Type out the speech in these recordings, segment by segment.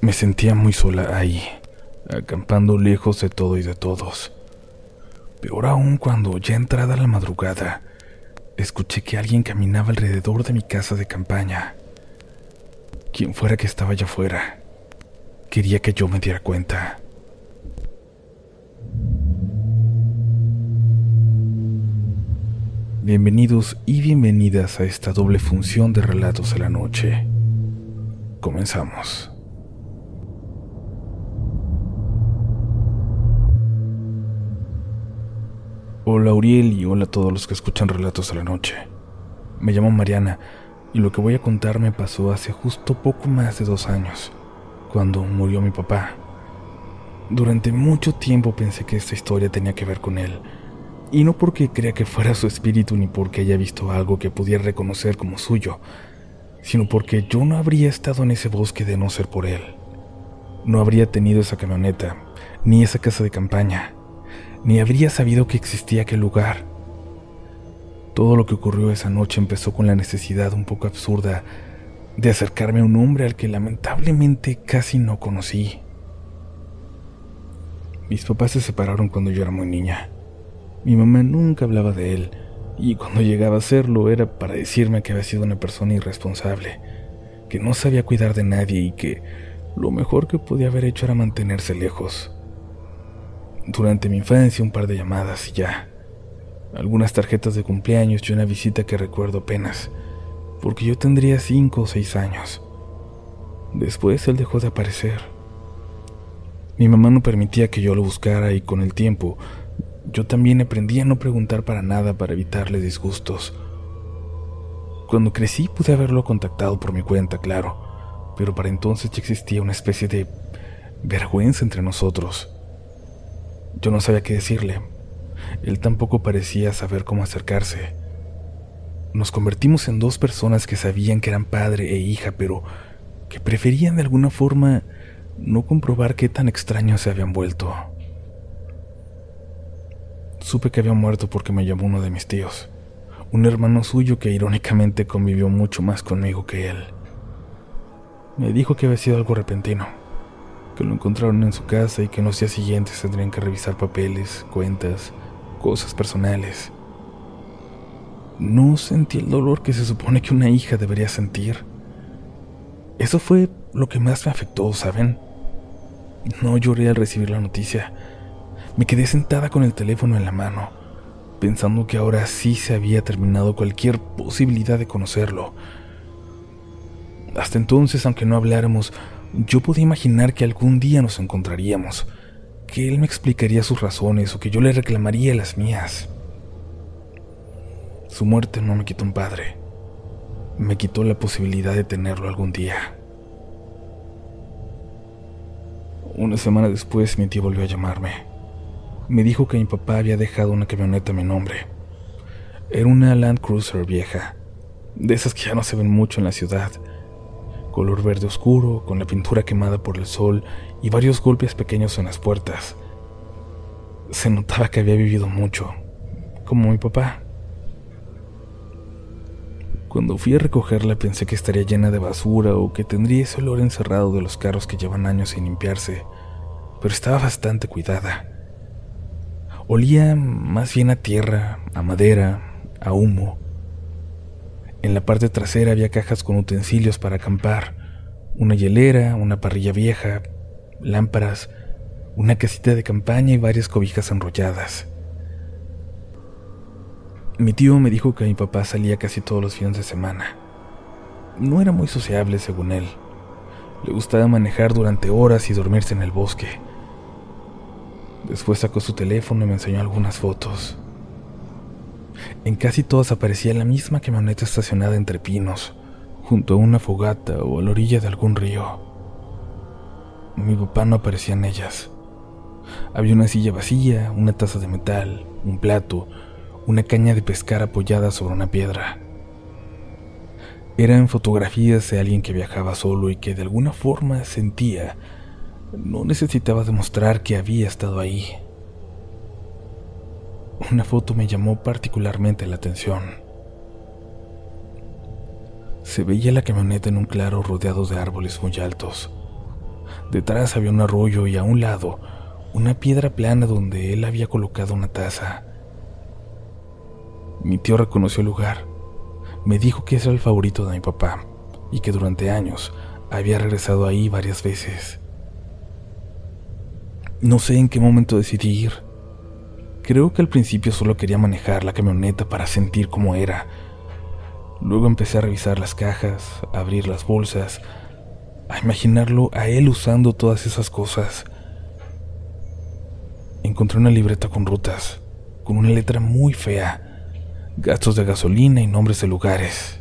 Me sentía muy sola ahí, acampando lejos de todo y de todos. Peor aún cuando, ya entrada la madrugada, escuché que alguien caminaba alrededor de mi casa de campaña. Quien fuera que estaba allá afuera, quería que yo me diera cuenta. Bienvenidos y bienvenidas a esta doble función de Relatos de la Noche. Comenzamos. Hola Uriel y hola a todos los que escuchan Relatos de la Noche. Me llamo Mariana y lo que voy a contar me pasó hace justo poco más de 2 años, cuando murió mi papá. Durante mucho tiempo pensé que esta historia tenía que ver con él, y no porque crea que fuera su espíritu ni porque haya visto algo que pudiera reconocer como suyo, sino porque yo no habría estado en ese bosque de no ser por él. No habría tenido esa camioneta, ni esa casa de campaña, ni habría sabido que existía aquel lugar. Todo lo que ocurrió esa noche empezó con la necesidad un poco absurda de acercarme a un hombre al que lamentablemente casi no conocí. Mis papás se separaron cuando yo era muy niña. Mi mamá nunca hablaba de él, y cuando llegaba a hacerlo era para decirme que había sido una persona irresponsable, que no sabía cuidar de nadie y que lo mejor que podía haber hecho era mantenerse lejos. Durante mi infancia un par de llamadas y ya. Algunas tarjetas de cumpleaños y una visita que recuerdo apenas, porque yo tendría 5 o 6 años. Después él dejó de aparecer. Mi mamá no permitía que yo lo buscara y con el tiempo yo también aprendí a no preguntar para nada para evitarle disgustos. Cuando crecí pude haberlo contactado por mi cuenta, claro, pero para entonces ya existía una especie de vergüenza entre nosotros. Yo no sabía qué decirle. Él tampoco parecía saber cómo acercarse. Nos convertimos en 2 personas que sabían que eran padre e hija, pero que preferían de alguna forma no comprobar qué tan extraños se habían vuelto. Supe que había muerto porque me llamó uno de mis tíos, un hermano suyo que irónicamente convivió mucho más conmigo que él. Me dijo que había sido algo repentino, que lo encontraron en su casa y que en los días siguientes tendrían que revisar papeles, cuentas, cosas personales. No sentí el dolor que se supone que una hija debería sentir. Eso fue lo que más me afectó, ¿saben? No lloré al recibir la noticia. Me quedé sentada con el teléfono en la mano, pensando que ahora sí se había terminado cualquier posibilidad de conocerlo. Hasta entonces, aunque no habláramos, yo podía imaginar que algún día nos encontraríamos, que él me explicaría sus razones o que yo le reclamaría las mías. Su muerte no me quitó un padre, me quitó la posibilidad de tenerlo algún día. Una semana después mi tío volvió a llamarme. Me dijo que mi papá había dejado una camioneta a mi nombre. Era una Land Cruiser vieja, de esas que ya no se ven mucho en la ciudad, color verde oscuro, con la pintura quemada por el sol y varios golpes pequeños en las puertas. Se notaba que había vivido mucho, como mi papá. Cuando fui a recogerla pensé que estaría llena de basura o que tendría ese olor encerrado de los carros que llevan años sin limpiarse, pero estaba bastante cuidada. Olía más bien a tierra, a madera, a humo. En la parte trasera había cajas con utensilios para acampar, una hielera, una parrilla vieja, lámparas, una casita de campaña y varias cobijas enrolladas. Mi tío me dijo que mi papá salía casi todos los fines de semana. No era muy sociable, según él. Le gustaba manejar durante horas y dormirse en el bosque. Después sacó su teléfono y me enseñó algunas fotos. En casi todas aparecía la misma camioneta estacionada entre pinos, junto a una fogata o a la orilla de algún río. Mi papá no aparecía en ellas. Había una silla vacía, una taza de metal, un plato, una caña de pescar apoyada sobre una piedra. Eran fotografías de alguien que viajaba solo y que de alguna forma sentía, no necesitaba demostrar que había estado ahí. Una foto me llamó particularmente la atención. Se veía la camioneta en un claro rodeado de árboles muy altos. Detrás había un arroyo y a un lado una piedra plana donde él había colocado una taza. Mi tío reconoció el lugar. Me dijo que era el favorito de mi papá y que durante años había regresado ahí varias veces. No sé en qué momento decidí ir. Creo que al principio solo quería manejar la camioneta para sentir cómo era. Luego empecé a revisar las cajas, a abrir las bolsas, a imaginarlo a él usando todas esas cosas. Encontré una libreta con rutas, con una letra muy fea, gastos de gasolina y nombres de lugares.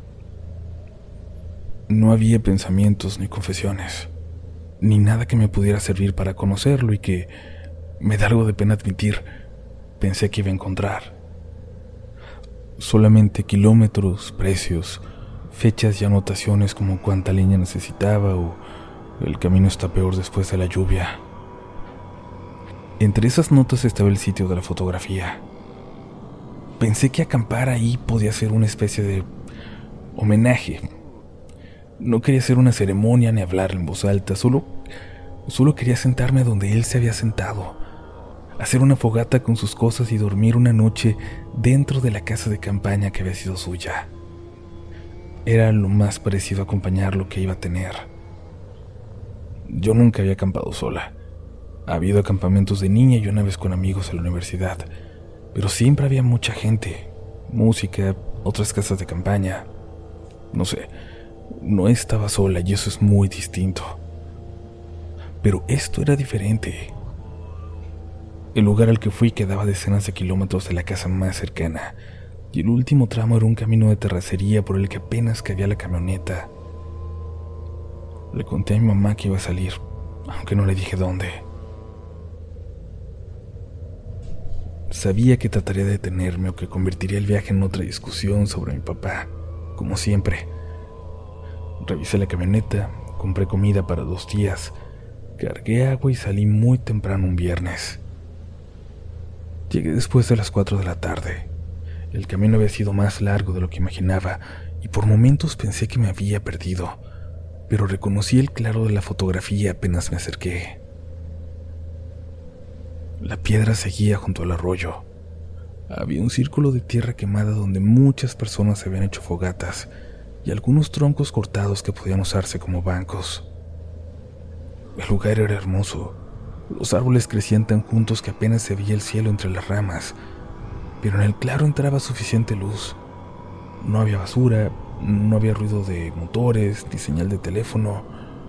No había pensamientos ni confesiones, ni nada que me pudiera servir para conocerlo y que, me da algo de pena admitir, pensé que iba a encontrar. Solamente kilómetros, precios, fechas y anotaciones como cuánta leña necesitaba o el camino está peor después de la lluvia. Entre esas notas estaba el sitio de la fotografía. Pensé que acampar ahí podía ser una especie de homenaje. No quería hacer una ceremonia ni hablar en voz alta, solo quería sentarme donde él se había sentado, hacer una fogata con sus cosas y dormir una noche dentro de la casa de campaña que había sido suya. Era lo más parecido a acompañar lo que iba a tener. Yo nunca había acampado sola. Había ido a campamentos de niña y una vez con amigos en la universidad, pero siempre había mucha gente, música, otras casas de campaña. No sé, no estaba sola y eso es muy distinto. Pero esto era diferente. El lugar al que fui quedaba a decenas de kilómetros de la casa más cercana, y el último tramo era un camino de terracería por el que apenas cabía la camioneta. Le conté a mi mamá que iba a salir, aunque no le dije dónde. Sabía que trataría de detenerme o que convertiría el viaje en otra discusión sobre mi papá, como siempre. Revisé la camioneta, compré comida para 2 días, cargué agua y salí muy temprano un viernes. Llegué después de las 4 de la tarde. El camino había sido más largo de lo que imaginaba y por momentos pensé que me había perdido, pero reconocí el claro de la fotografía apenas me acerqué. La piedra seguía junto al arroyo. Había un círculo de tierra quemada donde muchas personas se habían hecho fogatas y algunos troncos cortados que podían usarse como bancos. El lugar era hermoso. Los árboles crecían tan juntos que apenas se veía el cielo entre las ramas, pero en el claro entraba suficiente luz. No había basura, no había ruido de motores ni señal de teléfono.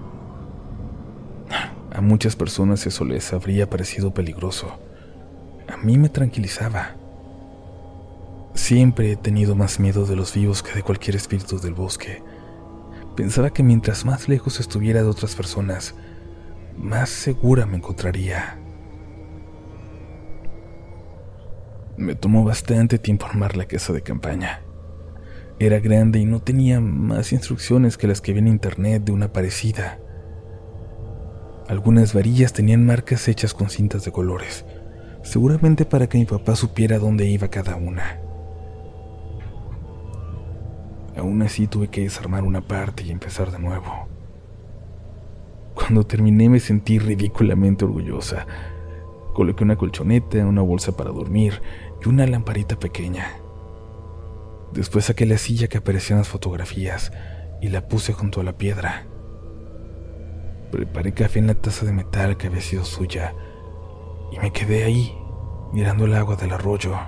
A muchas personas eso les habría parecido peligroso. A mí me tranquilizaba. Siempre he tenido más miedo de los vivos que de cualquier espíritu del bosque. Pensaba que mientras más lejos estuviera de otras personas, más segura me encontraría. Me tomó bastante tiempo armar la casa de campaña. Era grande y no tenía más instrucciones que las que vi en internet de una parecida. Algunas varillas tenían marcas hechas con cintas de colores, seguramente para que mi papá supiera dónde iba cada una. Aún así tuve que desarmar una parte y empezar de nuevo. Cuando terminé me sentí ridículamente orgullosa. Coloqué una colchoneta, una bolsa para dormir y una lamparita pequeña. Después saqué la silla que aparecía en las fotografías y la puse junto a la piedra. Preparé café en la taza de metal que había sido suya y me quedé ahí, mirando el agua del arroyo.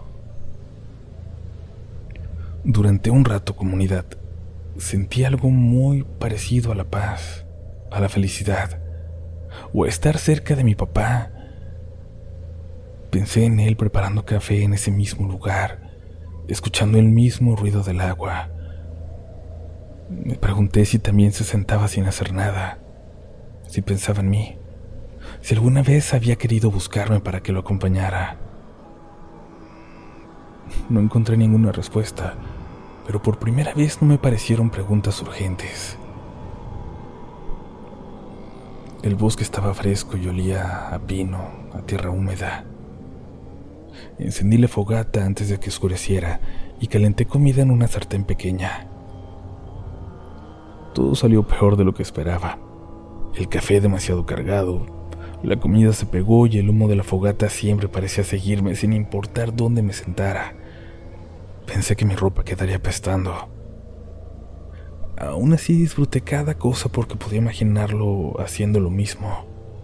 Durante un rato, comunidad, sentí algo muy parecido a la paz, a la felicidad, o a estar cerca de mi papá. Pensé en él preparando café en ese mismo lugar, escuchando el mismo ruido del agua. Me pregunté si también se sentaba sin hacer nada, si pensaba en mí, si alguna vez había querido buscarme para que lo acompañara. No encontré ninguna respuesta, pero por primera vez no me parecieron preguntas urgentes. El bosque estaba fresco y olía a pino, a tierra húmeda. Encendí la fogata antes de que oscureciera y calenté comida en una sartén pequeña. Todo salió peor de lo que esperaba. el café demasiado cargado, la comida se pegó y el humo de la fogata siempre parecía seguirme sin importar dónde me sentara. Pensé que mi ropa quedaría apestando. Aún así disfruté cada cosa porque podía imaginarlo haciendo lo mismo.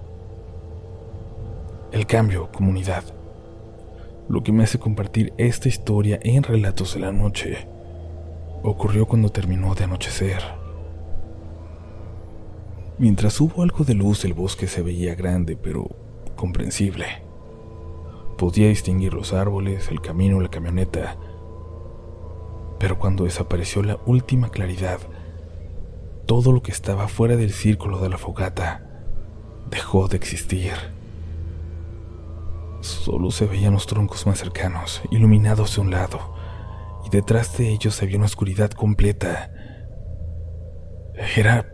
El cambio, comunidad. Lo que me hace compartir esta historia en Relatos de la Noche ocurrió cuando terminó de anochecer. Mientras hubo algo de luz, el bosque se veía grande, pero comprensible. Podía distinguir los árboles, el camino, la camioneta. Pero cuando desapareció la última claridad, todo lo que estaba fuera del círculo de la fogata dejó de existir. Solo se veían los troncos más cercanos, iluminados de un lado, y detrás de ellos había una oscuridad completa. Era...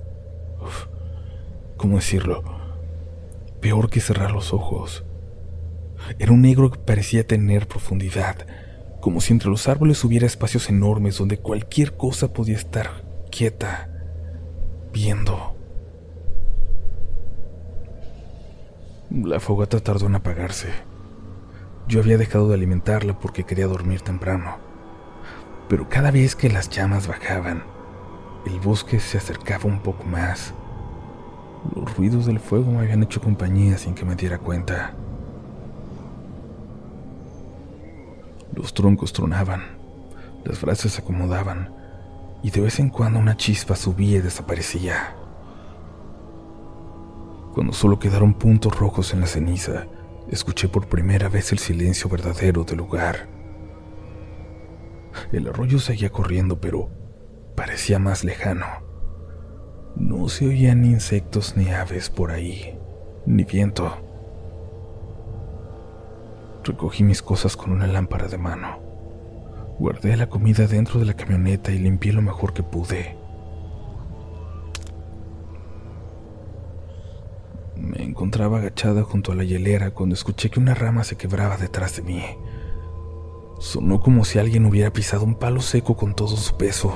¿cómo decirlo? Peor que cerrar los ojos. Era un negro que parecía tener profundidad, como si entre los árboles hubiera espacios enormes donde cualquier cosa podía estar quieta, viendo. La fogata tardó en apagarse. Yo había dejado de alimentarla porque quería dormir temprano, pero cada vez que las llamas bajaban, el bosque se acercaba un poco más. Los ruidos del fuego me habían hecho compañía sin que me diera cuenta. Los troncos tronaban, las brasas se acomodaban, y de vez en cuando una chispa subía y desaparecía. Cuando solo quedaron puntos rojos en la ceniza, escuché por primera vez el silencio verdadero del lugar. El arroyo seguía corriendo, pero parecía más lejano. No se oían ni insectos ni aves por ahí, ni viento. Recogí mis cosas con una lámpara de mano. Guardé la comida dentro de la camioneta y limpié lo mejor que pude. Me encontraba agachada junto a la hielera cuando escuché que una rama se quebraba detrás de mí. Sonó como si alguien hubiera pisado un palo seco con todo su peso.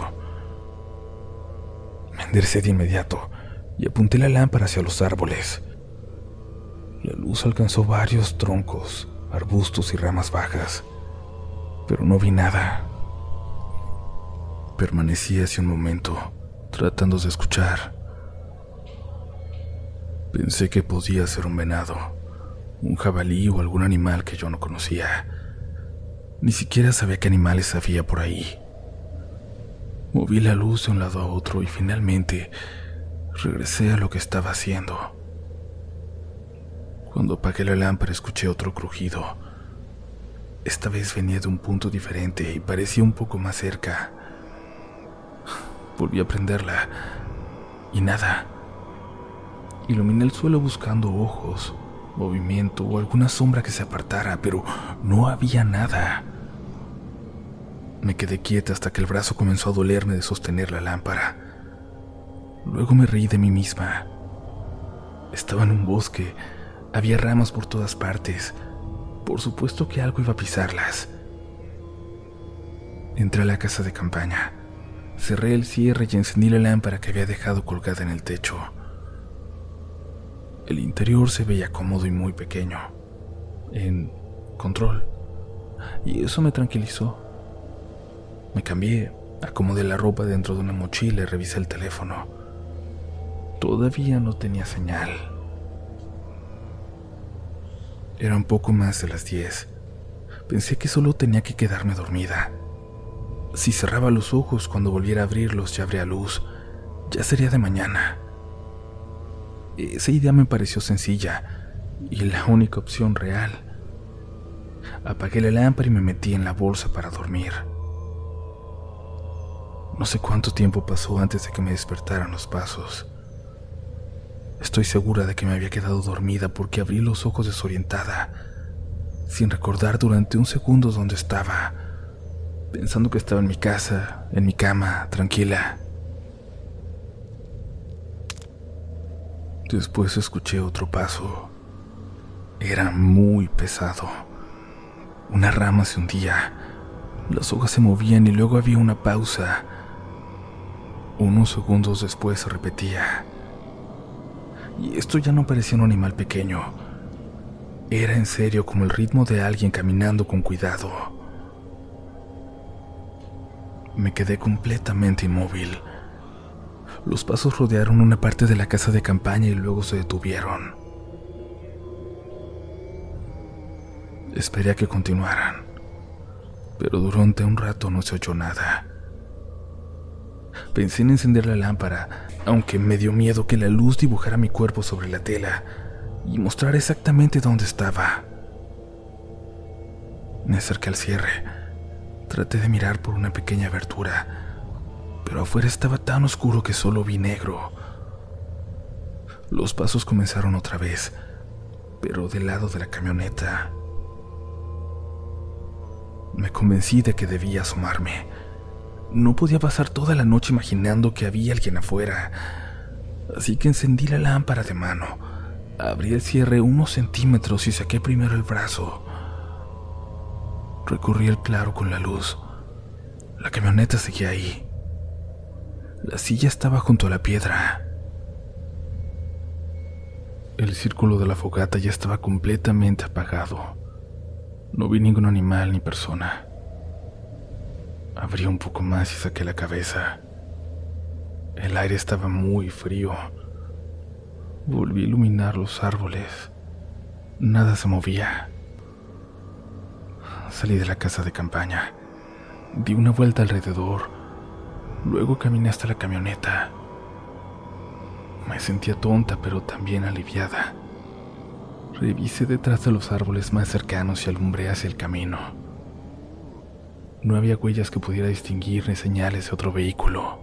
Me enderecé de inmediato y apunté la lámpara hacia los árboles. La luz alcanzó varios troncos, arbustos y ramas bajas, pero no vi nada. Permanecí hace un momento, tratando de escuchar. Pensé que podía ser un venado, un jabalí o algún animal que yo no conocía. Ni siquiera sabía qué animales había por ahí. Moví la luz de un lado a otro y finalmente regresé a lo que estaba haciendo. Cuando apagué la lámpara escuché otro crujido. Esta vez venía de un punto diferente y parecía un poco más cerca. Volví a prenderla y nada. Iluminé el suelo buscando ojos, movimiento o alguna sombra que se apartara, pero no había nada. Me quedé quieta hasta que el brazo comenzó a dolerme de sostener la lámpara. Luego me reí de mí misma. Estaba en un bosque, había ramas por todas partes. Por supuesto que algo iba a pisarlas. Entré a la casa de campaña, cerré el cierre y encendí la lámpara que había dejado colgada en el techo. El interior se veía cómodo y muy pequeño, en control, y eso me tranquilizó. Me cambié, acomodé la ropa dentro de una mochila y revisé el teléfono. Todavía no tenía señal. Era un poco más de las 10. Pensé que solo tenía que quedarme dormida. Si cerraba los ojos cuando volviera a abrirlos ya habría luz, ya sería de mañana. Esa idea me pareció sencilla y la única opción real. Apagué la lámpara y me metí en la bolsa para dormir. No sé cuánto tiempo pasó antes de que me despertaran los pasos. Estoy segura de que me había quedado dormida porque abrí los ojos desorientada, sin recordar durante un segundo dónde estaba, pensando que estaba en mi casa, en mi cama, tranquila. Después escuché otro paso. Era muy pesado. Una rama se hundía, las hojas se movían y luego había una pausa. Unos segundos después se repetía. Y esto ya no parecía un animal pequeño. Era en serio como el ritmo de alguien caminando con cuidado. Me quedé completamente inmóvil. Los pasos rodearon una parte de la casa de campaña y luego se detuvieron. Esperé a que continuaran, pero durante un rato no se oyó nada. Pensé en encender la lámpara, aunque me dio miedo que la luz dibujara mi cuerpo sobre la tela y mostrara exactamente dónde estaba. Me acerqué al cierre. Traté de mirar por una pequeña abertura, pero afuera estaba tan oscuro que solo vi negro. Los pasos comenzaron otra vez, pero del lado de la camioneta. Me convencí de que debía asomarme. No podía pasar toda la noche imaginando que había alguien afuera, así que encendí la lámpara de mano, abrí el cierre unos centímetros y saqué primero el brazo. Recorrí el claro con la luz. La camioneta seguía ahí. La silla estaba junto a la piedra. El círculo de la fogata ya estaba completamente apagado. No vi ningún animal ni persona. Abrí un poco más y saqué la cabeza. El aire estaba muy frío. Volví a iluminar los árboles. Nada se movía. Salí de la casa de campaña. Di una vuelta alrededor. Luego caminé hasta la camioneta. Me sentía tonta, pero también aliviada. Revisé detrás de los árboles más cercanos y alumbré hacia el camino. No había huellas que pudiera distinguir ni señales de otro vehículo.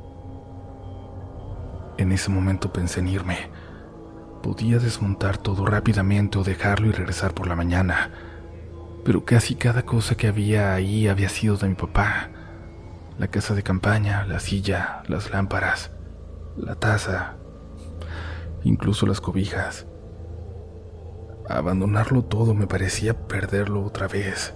En ese momento pensé en irme. Podía desmontar todo rápidamente o dejarlo y regresar por la mañana, pero casi cada cosa que había ahí había sido de mi papá. La casa de campaña, la silla, las lámparas, la taza, incluso las cobijas. Abandonarlo todo me parecía perderlo otra vez.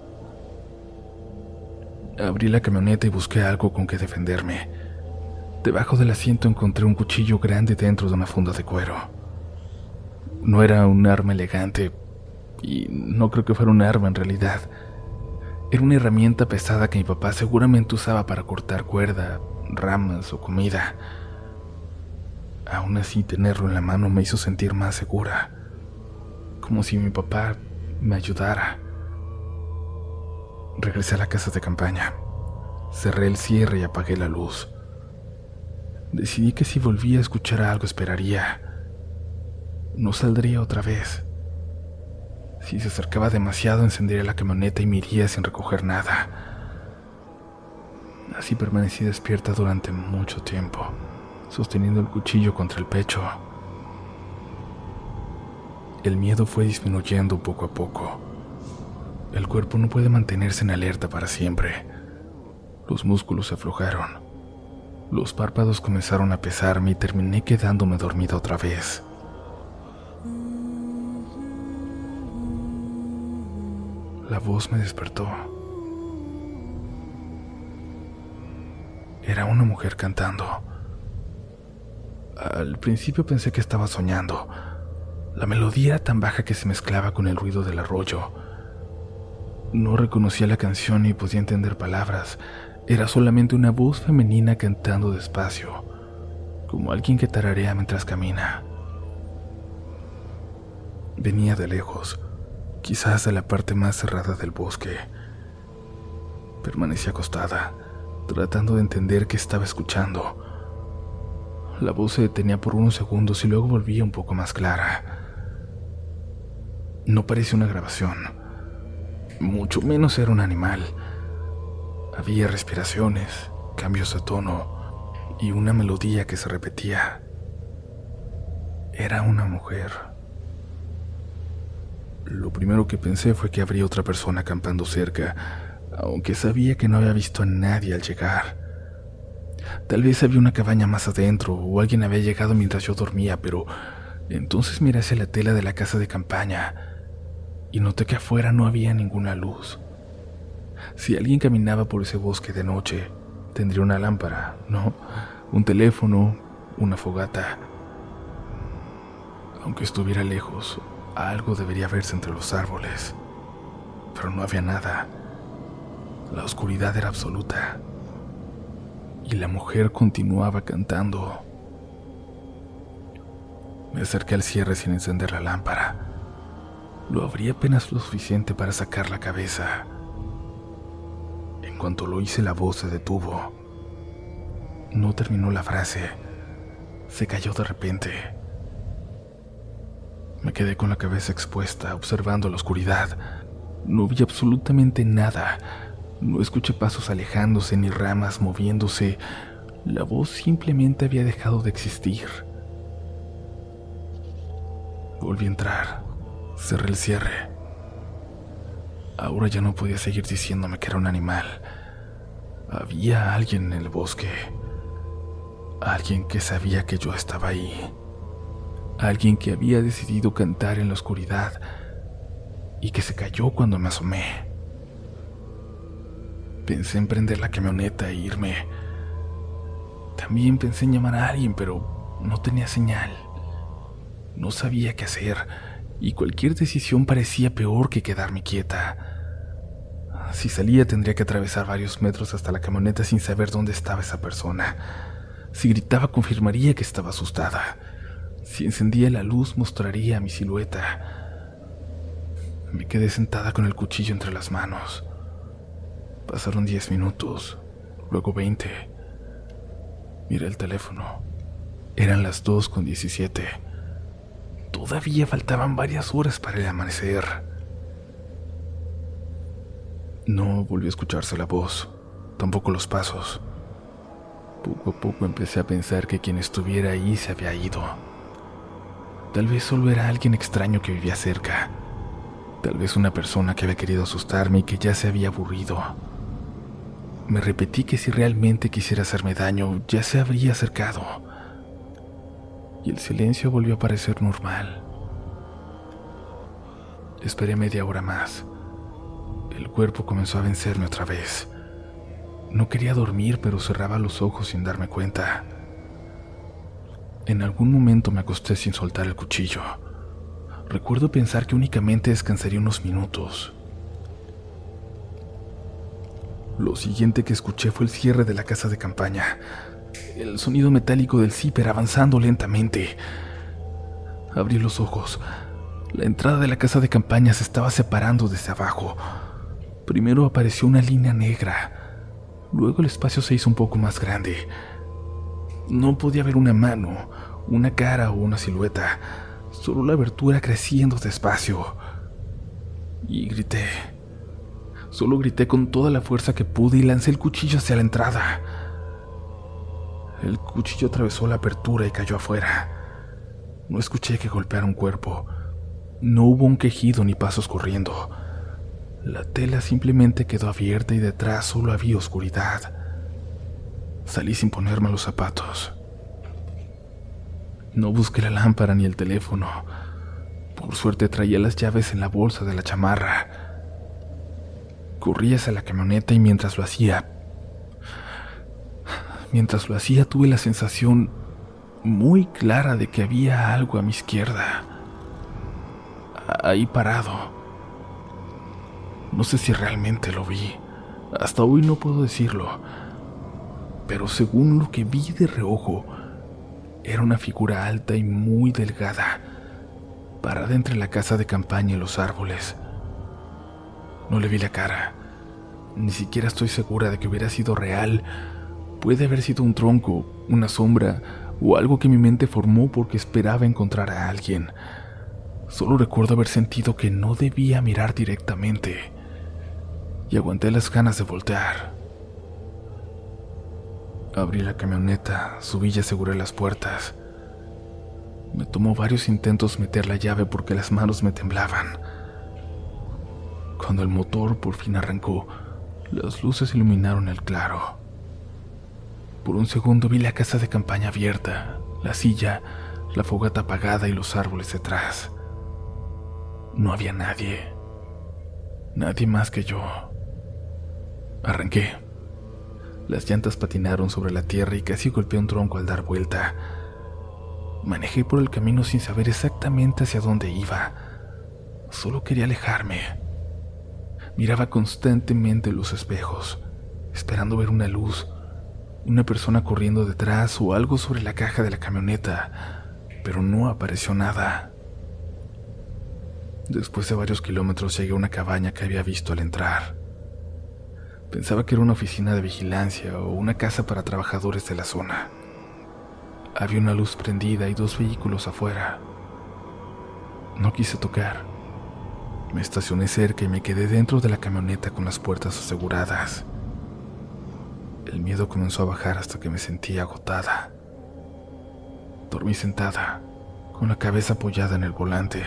Abrí la camioneta y busqué algo con que defenderme. Debajo del asiento encontré un cuchillo grande dentro de una funda de cuero. No era un arma elegante, y no creo que fuera un arma en realidad. Era una herramienta pesada que mi papá seguramente usaba para cortar cuerda, ramas o comida. Aún así, tenerlo en la mano me hizo sentir más segura, como si mi papá me ayudara. Regresé a la casa de campaña. Cerré el cierre y apagué la luz. Decidí que si volvía a escuchar algo esperaría. No saldría otra vez. Si se acercaba demasiado, encendería la camioneta y me iría sin recoger nada. Así permanecí despierta durante mucho tiempo, sosteniendo el cuchillo contra el pecho. El miedo fue disminuyendo poco a poco. El cuerpo no puede mantenerse en alerta para siempre. Los músculos se aflojaron. Los párpados comenzaron a pesarme y terminé quedándome dormida otra vez. La voz me despertó. Era una mujer cantando. Al principio pensé que estaba soñando. La melodía era tan baja que se mezclaba con el ruido del arroyo. No reconocía la canción ni podía entender palabras. Era solamente una voz femenina cantando despacio, como alguien que tararea mientras camina. Venía de lejos, quizás de la parte más cerrada del bosque. Permanecí acostada, tratando de entender qué estaba escuchando. La voz se detenía por unos segundos y luego volvía un poco más clara. No parecía una grabación, mucho menos era un animal. Había respiraciones, cambios de tono y una melodía que se repetía. Era una mujer. Lo primero que pensé fue que habría otra persona acampando cerca, aunque sabía que no había visto a nadie al llegar. Tal vez había una cabaña más adentro o alguien había llegado mientras yo dormía, pero entonces miré hacia la tela de la casa de campaña y noté que afuera no había ninguna luz. Si alguien caminaba por ese bosque de noche, tendría una lámpara, ¿no? Un teléfono, una fogata. Aunque estuviera lejos, algo debería verse entre los árboles, pero no había nada. La oscuridad era absoluta y la mujer continuaba cantando. Me acerqué al cierre sin encender la lámpara. Lo abrí apenas lo suficiente para sacar la cabeza. En cuanto lo hice, la voz se detuvo. No terminó la frase. Se cayó de repente. Me quedé con la cabeza expuesta, observando la oscuridad. No vi absolutamente nada. No escuché pasos alejándose ni ramas moviéndose. La voz simplemente había dejado de existir. Volví a entrar. Cerré el cierre. Ahora ya no podía seguir diciéndome que era un animal. Había alguien en el bosque. Alguien que sabía que yo estaba ahí. Alguien que había decidido cantar en la oscuridad y que se cayó cuando me asomé. Pensé en prender la camioneta e irme. También pensé en llamar a alguien, pero no tenía señal. No sabía qué hacer y cualquier decisión parecía peor que quedarme quieta. Si salía tendría que atravesar varios metros hasta la camioneta sin saber dónde estaba esa persona. Si gritaba confirmaría que estaba asustada. Si encendía la luz mostraría mi silueta. Me quedé sentada con el cuchillo entre las manos. Pasaron 10 minutos, luego 20. Miré el teléfono. Eran las 2:17. Todavía faltaban varias horas para el amanecer. No volvió a escucharse la voz, tampoco los pasos. Poco a poco empecé a pensar que quien estuviera ahí se había ido. Tal vez solo era alguien extraño que vivía cerca. Tal vez una persona que había querido asustarme y que ya se había aburrido. Me repetí que si realmente quisiera hacerme daño, ya se habría acercado. Y el silencio volvió a parecer normal. Esperé media hora más. El cuerpo comenzó a vencerme otra vez. No quería dormir, pero cerraba los ojos sin darme cuenta. En algún momento me acosté sin soltar el cuchillo. Recuerdo pensar que únicamente descansaría unos minutos. Lo siguiente que escuché fue el cierre de la casa de campaña. El sonido metálico del zipper avanzando lentamente. Abrí los ojos. La entrada de la casa de campaña se estaba separando desde abajo. Primero apareció una línea negra. Luego el espacio se hizo un poco más grande. No podía ver una mano, una cara o una silueta. Solo la abertura creciendo despacio. Y grité. Solo grité con toda la fuerza que pude y lancé el cuchillo hacia la entrada. El cuchillo atravesó la apertura y cayó afuera. No escuché que golpeara un cuerpo. No hubo un quejido ni pasos corriendo. La tela simplemente quedó abierta y detrás solo había oscuridad. Salí sin ponerme los zapatos. No busqué la lámpara ni el teléfono. Por suerte traía las llaves en la bolsa de la chamarra. Corrí hacia la camioneta y mientras lo hacía tuve la sensación muy clara de que había algo a mi izquierda. Ahí parado. No sé si realmente lo vi. Hasta hoy no puedo decirlo. Pero según lo que vi de reojo, era una figura alta y muy delgada, parada entre la casa de campaña y los árboles. No le vi la cara. Ni siquiera estoy segura de que hubiera sido real. Puede haber sido un tronco, una sombra o algo que mi mente formó porque esperaba encontrar a alguien. Solo recuerdo haber sentido que no debía mirar directamente y aguanté las ganas de voltear. Abrí la camioneta, subí y aseguré las puertas. Me tomó varios intentos meter la llave porque las manos me temblaban. Cuando el motor por fin arrancó, las luces iluminaron el claro. Por un segundo vi la casa de campaña abierta, la silla, la fogata apagada y los árboles detrás. No había nadie. Nadie más que yo. Arranqué. Las llantas patinaron sobre la tierra y casi golpeé un tronco al dar vuelta. Manejé por el camino sin saber exactamente hacia dónde iba. Solo quería alejarme. Miraba constantemente los espejos, esperando ver una luz, una persona corriendo detrás o algo sobre la caja de la camioneta, pero no apareció nada. Después de varios kilómetros llegué a una cabaña que había visto al entrar. Pensaba que era una oficina de vigilancia o una casa para trabajadores de la zona. Había una luz prendida y 2 vehículos afuera. No quise tocar. Me estacioné cerca y me quedé dentro de la camioneta con las puertas aseguradas. El miedo comenzó a bajar hasta que me sentí agotada. Dormí sentada, con la cabeza apoyada en el volante.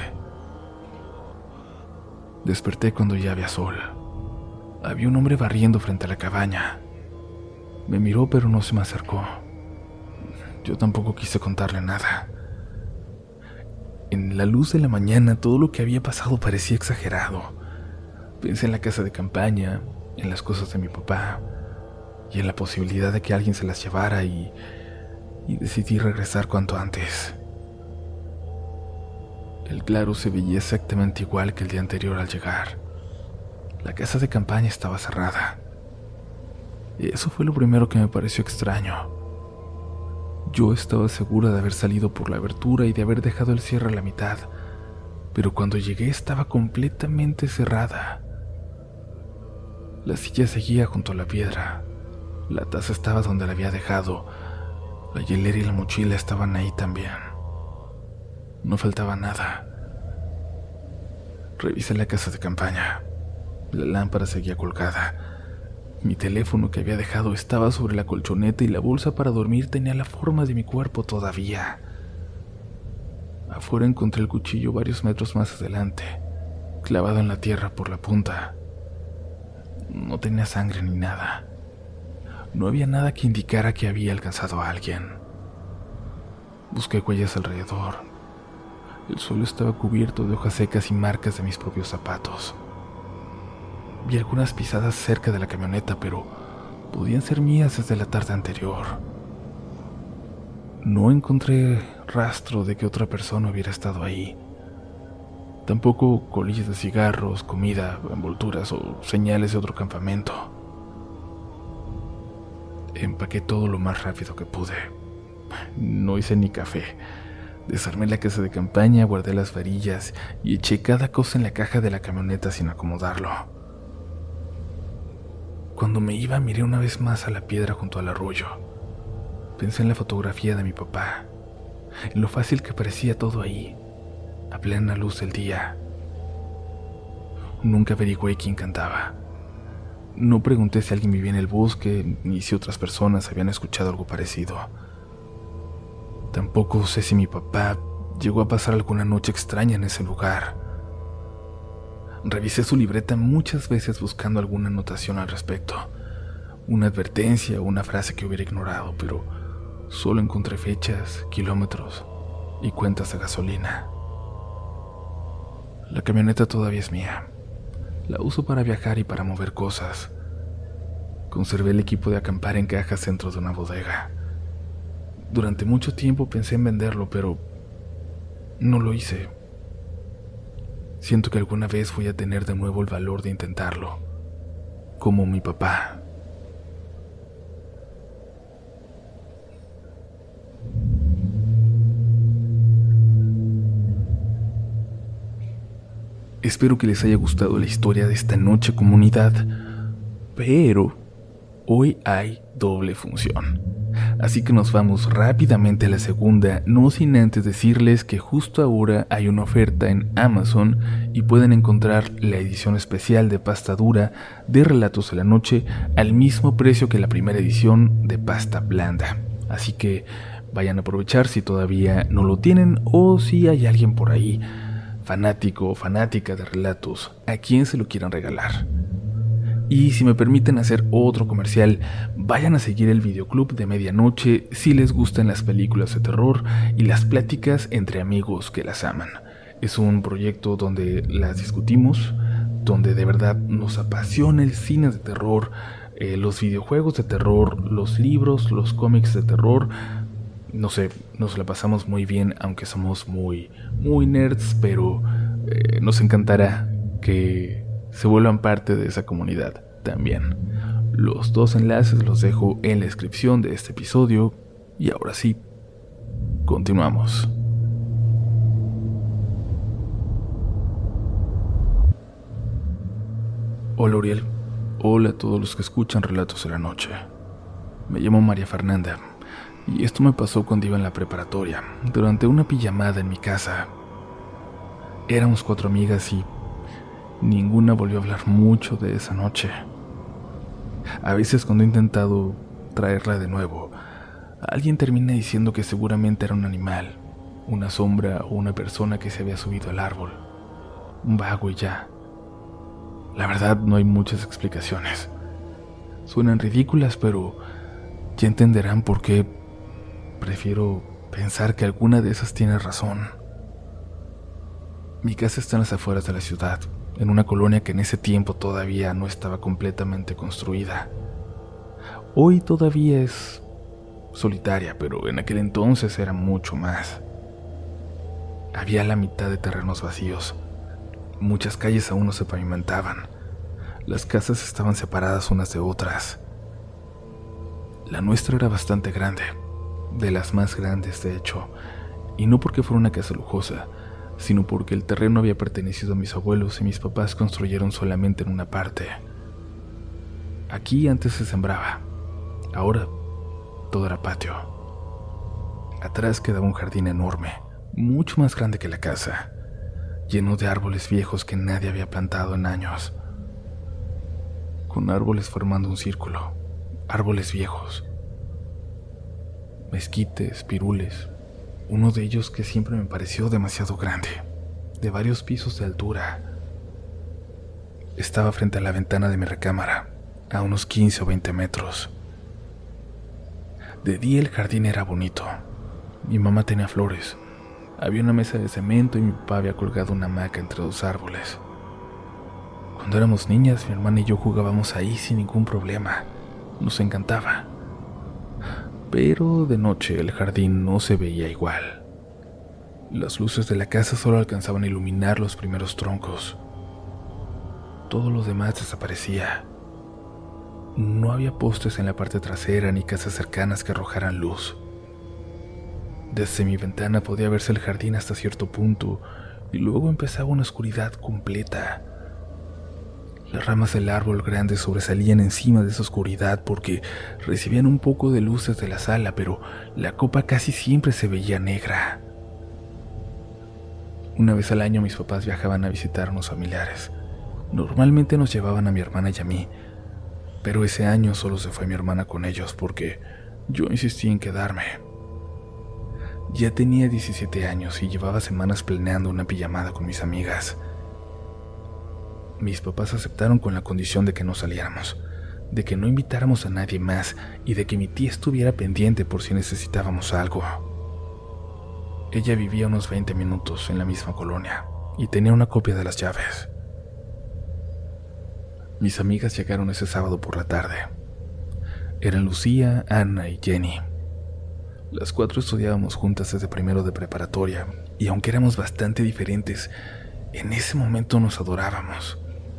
Desperté cuando ya había sol. Había un hombre barriendo frente a la cabaña. Me miró pero no se me acercó. Yo tampoco quise contarle nada. En la luz de la mañana todo lo que había pasado parecía exagerado. Pensé en la casa de campaña, en las cosas de mi papá y en la posibilidad de que alguien se las llevara y decidí regresar cuanto antes. El claro se veía exactamente igual que el día anterior al llegar. La casa de campaña estaba cerrada. Eso fue lo primero que me pareció extraño. Yo estaba segura de haber salido por la abertura y de haber dejado el cierre a la mitad, pero cuando llegué estaba completamente cerrada. La silla seguía junto a la piedra, la taza estaba donde la había dejado, la hielera y la mochila estaban ahí también. No faltaba nada. Revisé la casa de campaña. La lámpara seguía colgada. Mi teléfono que había dejado estaba sobre la colchoneta y la bolsa para dormir tenía la forma de mi cuerpo todavía. Afuera encontré el cuchillo varios metros más adelante, clavado en la tierra por la punta. No tenía sangre ni nada. No había nada que indicara que había alcanzado a alguien. Busqué huellas alrededor. El suelo estaba cubierto de hojas secas y marcas de mis propios zapatos. Vi algunas pisadas cerca de la camioneta, pero podían ser mías desde la tarde anterior. No encontré rastro de que otra persona hubiera estado ahí. Tampoco colillas de cigarros, comida, envolturas o señales de otro campamento. Empaqué todo lo más rápido que pude. No hice ni café. Desarmé la casa de campaña, guardé las varillas y eché cada cosa en la caja de la camioneta sin acomodarlo. Cuando me iba, miré una vez más a la piedra junto al arroyo. Pensé en la fotografía de mi papá, en lo fácil que parecía todo ahí, a plena luz del día. Nunca averigüé quién cantaba. No pregunté si alguien vivía en el bosque, ni si otras personas habían escuchado algo parecido. Tampoco sé si mi papá llegó a pasar alguna noche extraña en ese lugar. Revisé su libreta muchas veces buscando alguna anotación al respecto, una advertencia o una frase que hubiera ignorado, pero solo encontré fechas, kilómetros y cuentas de gasolina. La camioneta todavía es mía. La uso para viajar y para mover cosas. Conservé el equipo de acampar en cajas dentro de una bodega. Durante mucho tiempo pensé en venderlo, pero no lo hice. Siento que alguna vez voy a tener de nuevo el valor de intentarlo, como mi papá. Espero que les haya gustado la historia de esta noche, comunidad, pero hoy hay doble función. Así que nos vamos rápidamente a la segunda, no sin antes decirles que justo ahora hay una oferta en Amazon y pueden encontrar la edición especial de pasta dura de Relatos de la Noche al mismo precio que la primera edición de pasta blanda. Así que vayan a aprovechar si todavía no lo tienen o si hay alguien por ahí, fanático o fanática de relatos, a quien se lo quieran regalar. Y si me permiten hacer otro comercial, vayan a seguir el videoclub de medianoche si les gustan las películas de terror y las pláticas entre amigos que las aman. Es un proyecto donde las discutimos, donde de verdad nos apasiona el cine de terror, los videojuegos de terror, los libros, los cómics de terror, No sé, nos la pasamos muy bien, aunque somos muy nerds, pero nos encantará que se vuelvan parte de esa comunidad también. Los dos enlaces los dejo en la descripción de este episodio y ahora sí, continuamos. Hola Uriel, hola a todos los que escuchan Relatos de la Noche. Me llamo María Fernanda y esto me pasó cuando iba en la preparatoria, durante una pijamada en mi casa. Éramos 4 amigas y ninguna volvió a hablar mucho de esa noche. A veces cuando he intentado traerla de nuevo, alguien termina diciendo que seguramente era un animal, una sombra o una persona que se había subido al árbol, un vago y ya. La verdad no hay muchas explicaciones. Suenan ridículas, pero ya entenderán por qué prefiero pensar que alguna de esas tiene razón. Mi casa está en las afueras de la ciudad, en una colonia que en ese tiempo todavía no estaba completamente construida. Hoy todavía es solitaria, pero en aquel entonces era mucho más. Había la mitad de terrenos vacíos. Muchas calles aún no se pavimentaban. Las casas estaban separadas unas de otras. La nuestra era bastante grande, de las más grandes de hecho, y no porque fuera una casa lujosa, sino porque el terreno había pertenecido a mis abuelos y mis papás construyeron solamente en una parte. Aquí antes se sembraba, ahora todo era patio. Atrás quedaba un jardín enorme, mucho más grande que la casa, lleno de árboles viejos que nadie había plantado en años, con árboles formando un círculo, árboles viejos, mezquites, pirules, uno de ellos que siempre me pareció demasiado grande, de varios pisos de altura. Estaba frente a la ventana de mi recámara, a unos 15 o 20 metros. De día el jardín era bonito. Mi mamá tenía flores. Había una mesa de cemento y mi papá había colgado una hamaca entre 2 árboles. Cuando éramos niñas, mi hermana y yo jugábamos ahí sin ningún problema. Nos encantaba. Pero de noche el jardín no se veía igual. Las luces de la casa solo alcanzaban a iluminar los primeros troncos. Todo lo demás desaparecía. No había postes en la parte trasera ni casas cercanas que arrojaran luz. Desde mi ventana podía verse el jardín hasta cierto punto y luego empezaba una oscuridad completa. Las ramas del árbol grande sobresalían encima de esa oscuridad porque recibían un poco de luz desde la sala, pero la copa casi siempre se veía negra. Una vez al año mis papás viajaban a visitar a unos familiares. Normalmente nos llevaban a mi hermana y a mí, pero ese año solo se fue mi hermana con ellos porque yo insistí en quedarme. Ya tenía 17 años y llevaba semanas planeando una pijamada con mis amigas. Mis papás aceptaron con la condición de que no saliéramos, de que no invitáramos a nadie más y de que mi tía estuviera pendiente por si necesitábamos algo. Ella vivía unos 20 minutos en la misma colonia y tenía una copia de las llaves. Mis amigas llegaron ese sábado por la tarde. Eran Lucía, Ana y Jenny. Las 4 estudiábamos juntas desde primero de preparatoria y aunque éramos bastante diferentes, en ese momento nos adorábamos.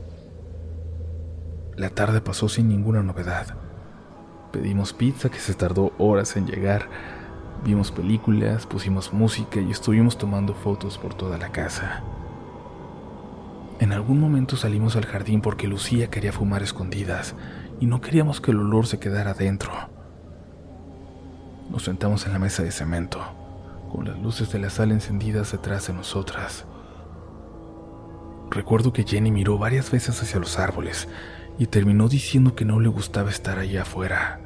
La tarde pasó sin ninguna novedad. Pedimos pizza que se tardó horas en llegar, vimos películas, pusimos música y estuvimos tomando fotos por toda la casa. En algún momento salimos al jardín porque Lucía quería fumar escondidas y no queríamos que el olor se quedara dentro. Nos sentamos en la mesa de cemento, con las luces de la sala encendidas detrás de nosotras. Recuerdo que Jenny miró varias veces hacia los árboles y terminó diciendo que no le gustaba estar allá afuera.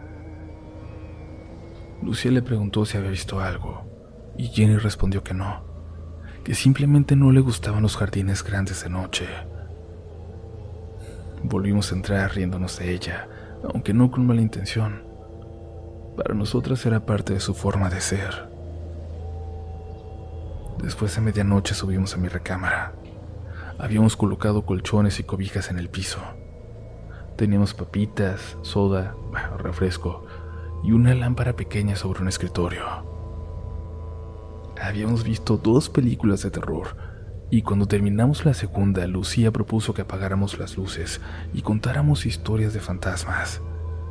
Lucía le preguntó si había visto algo y Jenny respondió que no, que simplemente no le gustaban los jardines grandes de noche. Volvimos a entrar riéndonos de ella, aunque no con mala intención. Para nosotras era parte de su forma de ser. Después de medianoche subimos a mi recámara. Habíamos colocado colchones y cobijas en el piso. Teníamos papitas, soda, refresco y una lámpara pequeña sobre un escritorio. Habíamos visto 2 películas de terror, y cuando terminamos la segunda, Lucía propuso que apagáramos las luces y contáramos historias de fantasmas.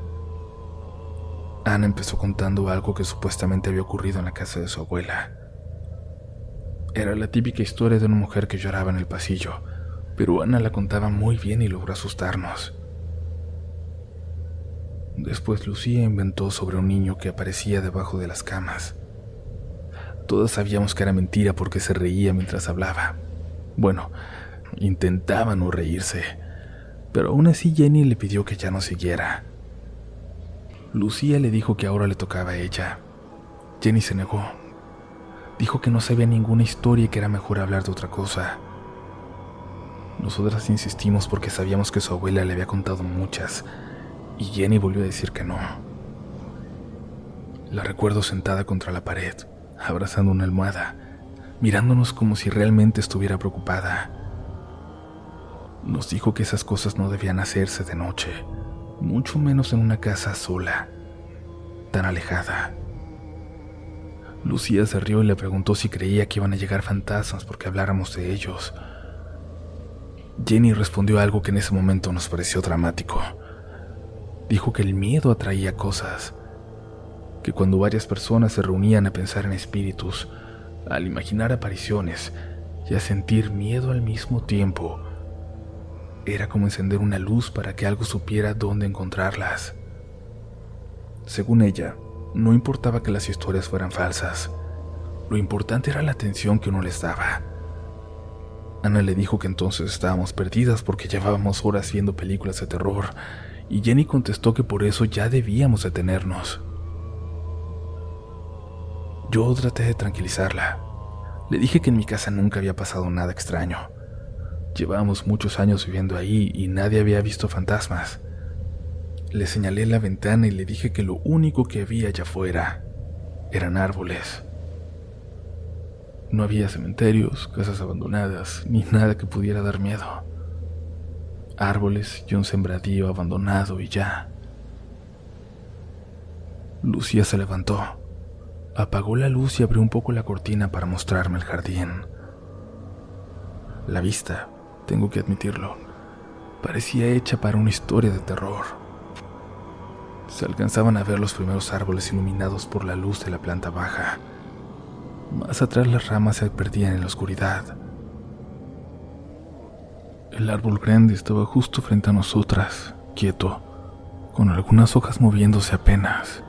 Ana empezó contando algo que supuestamente había ocurrido en la casa de su abuela. Era la típica historia de una mujer que lloraba en el pasillo, pero Ana la contaba muy bien y logró asustarnos. Después Lucía inventó sobre un niño que aparecía debajo de las camas. Todas sabíamos que era mentira porque se reía mientras hablaba. Bueno, intentaba no reírse, pero aún así Jenny le pidió que ya no siguiera. Lucía le dijo que ahora le tocaba a ella. Jenny se negó. Dijo que no sabía ninguna historia y que era mejor hablar de otra cosa. Nosotras insistimos porque sabíamos que su abuela le había contado muchas, y Jenny volvió a decir que no. La recuerdo sentada contra la pared, abrazando una almohada, mirándonos como si realmente estuviera preocupada. Nos dijo que esas cosas no debían hacerse de noche, mucho menos en una casa sola, tan alejada. Lucía se rió y le preguntó si creía que iban a llegar fantasmas porque habláramos de ellos. Jenny respondió algo que en ese momento nos pareció dramático. Dijo que el miedo atraía cosas, que cuando varias personas se reunían a pensar en espíritus, al imaginar apariciones y a sentir miedo al mismo tiempo, era como encender una luz para que algo supiera dónde encontrarlas. Según ella, no importaba que las historias fueran falsas, lo importante era la atención que uno les daba. Ana le dijo que entonces estábamos perdidas porque llevábamos horas viendo películas de terror, y Jenny contestó que por eso ya debíamos detenernos. Yo traté de tranquilizarla. Le dije que en mi casa nunca había pasado nada extraño. Llevábamos muchos años viviendo ahí y nadie había visto fantasmas. Le señalé la ventana y le dije que lo único que había allá afuera eran árboles. No había cementerios, casas abandonadas, ni nada que pudiera dar miedo. Árboles y un sembradío abandonado y ya. Lucía se levantó, apagó la luz y abrió un poco la cortina para mostrarme el jardín. La vista, tengo que admitirlo, parecía hecha para una historia de terror. Se alcanzaban a ver los primeros árboles iluminados por la luz de la planta baja. Más atrás las ramas se perdían en la oscuridad. El árbol grande estaba justo frente a nosotras, quieto, con algunas hojas moviéndose apenas.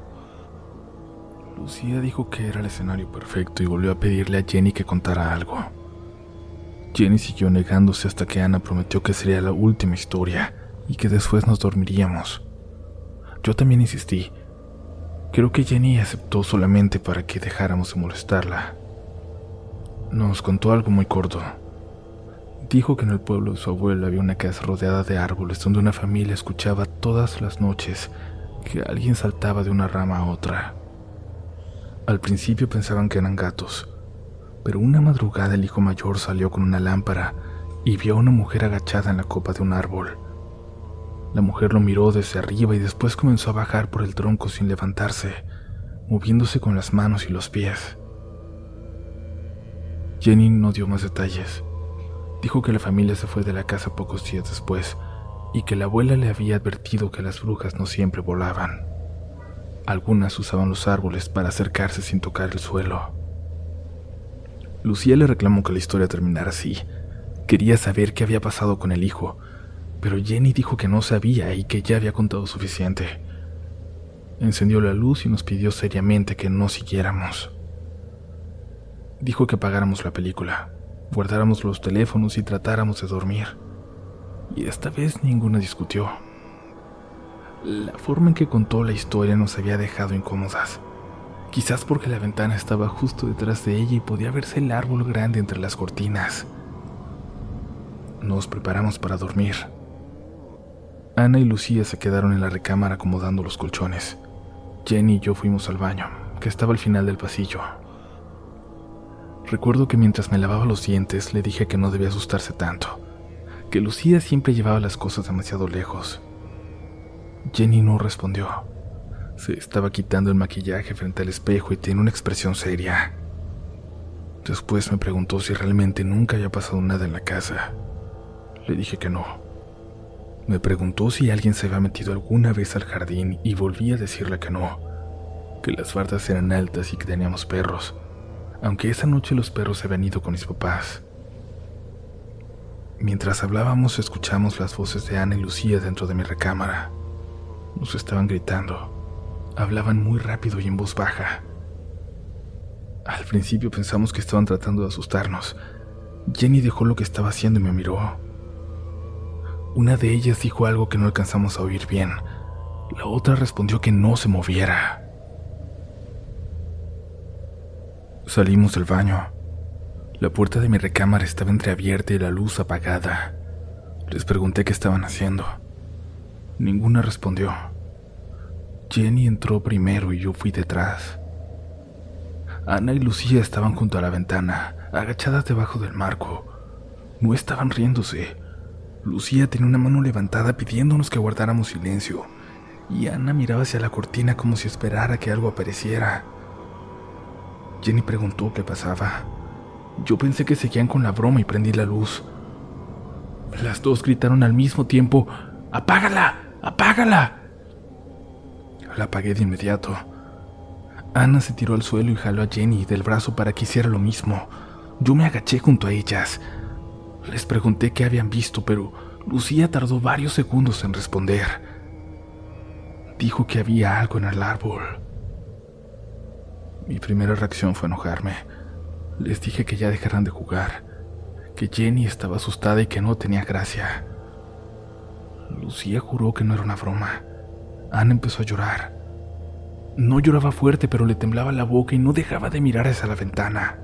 Lucía dijo que era el escenario perfecto y volvió a pedirle a Jenny que contara algo. Jenny siguió negándose hasta que Ana prometió que sería la última historia y que después nos dormiríamos. Yo también insistí. Creo que Jenny aceptó solamente para que dejáramos de molestarla. Nos contó algo muy corto. Dijo que en el pueblo de su abuela había una casa rodeada de árboles donde una familia escuchaba todas las noches que alguien saltaba de una rama a otra. Al principio pensaban que eran gatos, pero una madrugada el hijo mayor salió con una lámpara y vio a una mujer agachada en la copa de un árbol. La mujer lo miró desde arriba y después comenzó a bajar por el tronco sin levantarse, moviéndose con las manos y los pies. Jenny no dio más detalles. Dijo que la familia se fue de la casa pocos días después y que la abuela le había advertido que las brujas no siempre volaban. Algunas usaban los árboles para acercarse sin tocar el suelo. Lucía le reclamó que la historia terminara así. Quería saber qué había pasado con el hijo, pero Jenny dijo que no sabía y que ya había contado suficiente. Encendió la luz y nos pidió seriamente que no siguiéramos. Dijo que apagáramos la película, guardáramos los teléfonos y tratáramos de dormir. Y esta vez ninguna discutió. La forma en que contó la historia nos había dejado incómodas. Quizás porque la ventana estaba justo detrás de ella y podía verse el árbol grande entre las cortinas. Nos preparamos para dormir. Ana y Lucía se quedaron en la recámara acomodando los colchones. Jenny y yo fuimos al baño, que estaba al final del pasillo. Recuerdo que mientras me lavaba los dientes le dije que no debía asustarse tanto, que Lucía siempre llevaba las cosas demasiado lejos. Jenny no respondió. Se estaba quitando el maquillaje frente al espejo y tenía una expresión seria. Después me preguntó si realmente nunca había pasado nada en la casa. Le dije que no. Me preguntó si alguien se había metido alguna vez al jardín y volví a decirle que no, que las bardas eran altas y que teníamos perros, aunque esa noche los perros se habían ido con mis papás. Mientras hablábamos escuchamos las voces de Ana y Lucía dentro de mi recámara. Nos estaban gritando. Hablaban muy rápido y en voz baja. Al principio pensamos que estaban tratando de asustarnos. Jenny dejó lo que estaba haciendo y me miró. Una de ellas dijo algo que no alcanzamos a oír bien. La otra respondió que no se moviera. Salimos del baño. La puerta de mi recámara estaba entreabierta y la luz apagada. Les pregunté qué estaban haciendo. Ninguna respondió. Jenny entró primero y yo fui detrás. Ana y Lucía estaban junto a la ventana, agachadas debajo del marco. No estaban riéndose. Lucía tenía una mano levantada pidiéndonos que guardáramos silencio, y Ana miraba hacia la cortina como si esperara que algo apareciera. Jenny preguntó qué pasaba. Yo pensé que seguían con la broma y prendí la luz. Las dos gritaron al mismo tiempo: ¡apágala! ¡Apágala! La apagué de inmediato. Ana se tiró al suelo y jaló a Jenny del brazo para que hiciera lo mismo. Yo me agaché junto a ellas. Les pregunté qué habían visto, pero Lucía tardó varios segundos en responder. Dijo que había algo en el árbol. Mi primera reacción fue enojarme. Les dije que ya dejaran de jugar, que Jenny estaba asustada y que no tenía gracia. Lucía juró que no era una broma. Ana empezó a llorar. No lloraba fuerte, pero le temblaba la boca y no dejaba de mirar hacia la ventana.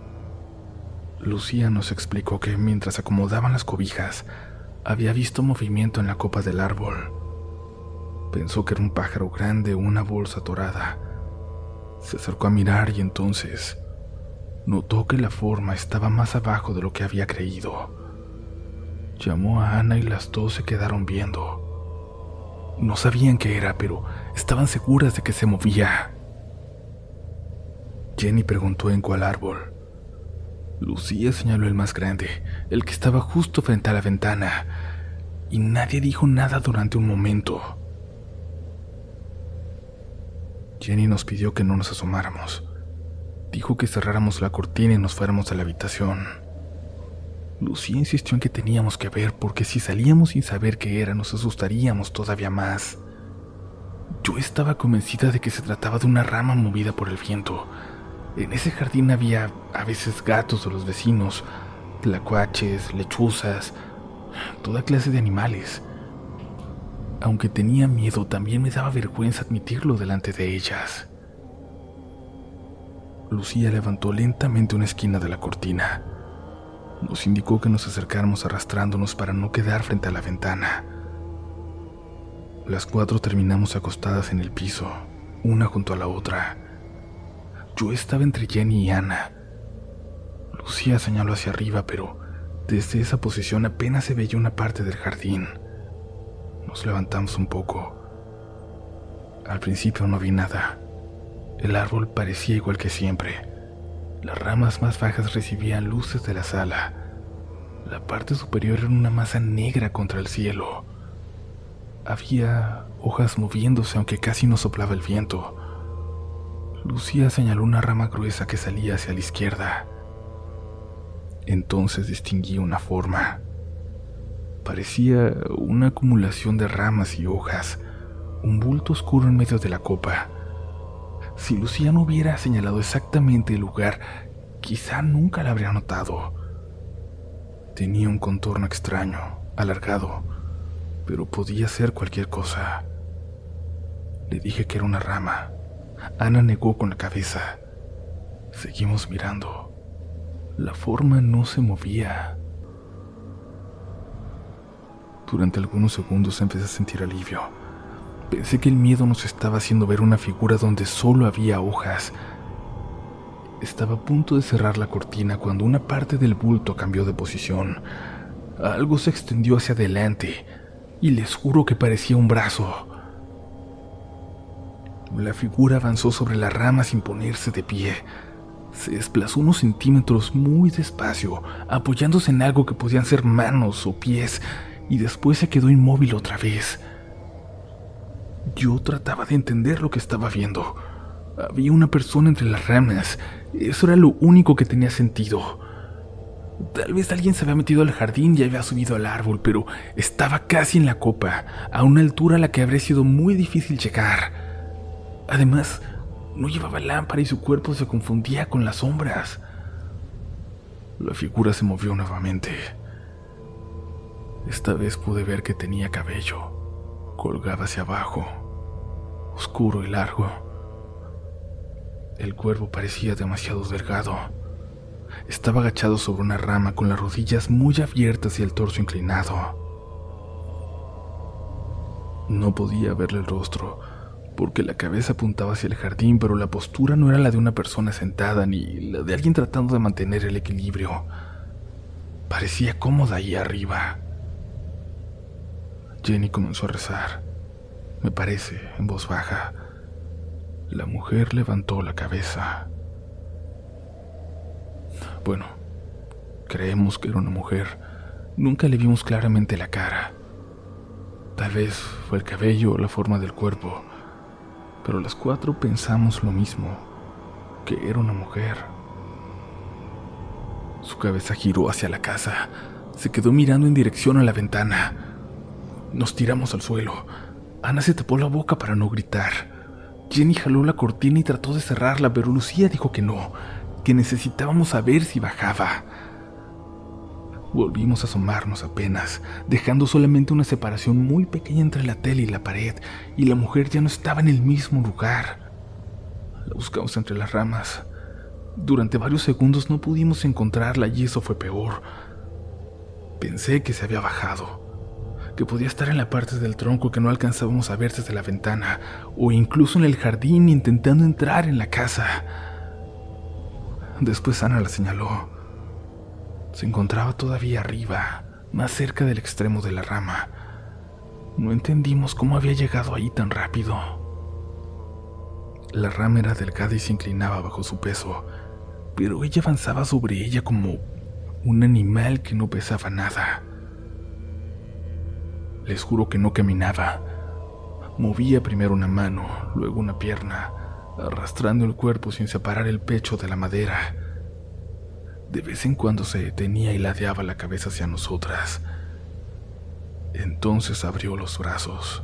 Lucía nos explicó que mientras acomodaban las cobijas, había visto movimiento en la copa del árbol. Pensó que era un pájaro grande o una bolsa atorada. Se acercó a mirar y entonces notó que la forma estaba más abajo de lo que había creído. Llamó a Ana y las dos se quedaron viendo. No sabían qué era, pero estaban seguras de que se movía. Jenny preguntó en cuál árbol. Lucía señaló el más grande, el que estaba justo frente a la ventana, y nadie dijo nada durante un momento. Jenny nos pidió que no nos asomáramos. Dijo que cerráramos la cortina y nos fuéramos a la habitación. Lucía insistió en que teníamos que ver, porque si salíamos sin saber qué era, nos asustaríamos todavía más. Yo estaba convencida de que se trataba de una rama movida por el viento. En ese jardín había a veces gatos de los vecinos, tlacuaches, lechuzas, toda clase de animales. Aunque tenía miedo, también me daba vergüenza admitirlo delante de ellas. Lucía levantó lentamente una esquina de la cortina. Nos indicó que nos acercáramos arrastrándonos para no quedar frente a la ventana. Las cuatro terminamos acostadas en el piso, una junto a la otra. Yo estaba entre Jenny y Ana. Lucía señaló hacia arriba, pero desde esa posición apenas se veía una parte del jardín. Nos levantamos un poco. Al principio no vi nada. El árbol parecía igual que siempre. Las ramas más bajas recibían luces de la sala. La parte superior era una masa negra contra el cielo. Había hojas moviéndose, aunque casi no soplaba el viento. Lucía señaló una rama gruesa que salía hacia la izquierda. Entonces distinguí una forma. Parecía una acumulación de ramas y hojas, un bulto oscuro en medio de la copa. Si Lucía no hubiera señalado exactamente el lugar, quizá nunca la habría notado. Tenía un contorno extraño, alargado, pero podía ser cualquier cosa. Le dije que era una rama. Ana negó con la cabeza. Seguimos mirando. La forma no se movía. Durante algunos segundos empecé a sentir alivio. Pensé que el miedo nos estaba haciendo ver una figura donde solo había hojas. Estaba a punto de cerrar la cortina cuando una parte del bulto cambió de posición. Algo se extendió hacia adelante y les juro que parecía un brazo. La figura avanzó sobre la rama sin ponerse de pie. Se desplazó unos centímetros muy despacio, apoyándose en algo que podían ser manos o pies, y después se quedó inmóvil otra vez. Yo trataba de entender lo que estaba viendo. Había una persona entre las ramas. Eso era lo único que tenía sentido. Tal vez alguien se había metido al jardín y había subido al árbol, pero estaba casi en la copa, a una altura a la que habría sido muy difícil llegar. Además, no llevaba lámpara y su cuerpo se confundía con las sombras. La figura se movió nuevamente. Esta vez pude ver que tenía cabello. Colgaba hacia abajo, oscuro y largo. El cuervo parecía demasiado delgado. Estaba agachado sobre una rama con las rodillas muy abiertas y el torso inclinado. No podía verle el rostro, porque la cabeza apuntaba hacia el jardín, pero la postura no era la de una persona sentada ni la de alguien tratando de mantener el equilibrio. Parecía cómoda ahí arriba. Jenny comenzó a rezar, me parece, en voz baja. La mujer levantó la cabeza. Bueno, creemos que era una mujer. Nunca le vimos claramente la cara. Tal vez fue el cabello o la forma del cuerpo, pero las cuatro pensamos lo mismo, que era una mujer. Su cabeza giró hacia la casa. Se quedó mirando en dirección a la ventana. Nos tiramos al suelo. Ana se tapó la boca para no gritar. Jenny jaló la cortina y trató de cerrarla, pero Lucía dijo que no, que necesitábamos saber si bajaba. Volvimos a asomarnos apenas, dejando solamente una separación muy pequeña entre la tele y la pared, y la mujer ya no estaba en el mismo lugar. La buscamos entre las ramas. Durante varios segundos no pudimos encontrarla y eso fue peor. Pensé que se había bajado, que podía estar en la parte del tronco que no alcanzábamos a ver desde la ventana, o incluso en el jardín intentando entrar en la casa. Después Ana la señaló. Se encontraba todavía arriba, más cerca del extremo de la rama. No entendimos cómo había llegado ahí tan rápido. La rama era delgada y se inclinaba bajo su peso, pero ella avanzaba sobre ella como un animal que no pesaba nada. Les juro que no caminaba. Movía primero una mano, luego una pierna, arrastrando el cuerpo sin separar el pecho de la madera. De vez en cuando se detenía y ladeaba la cabeza hacia nosotras. Entonces abrió los brazos.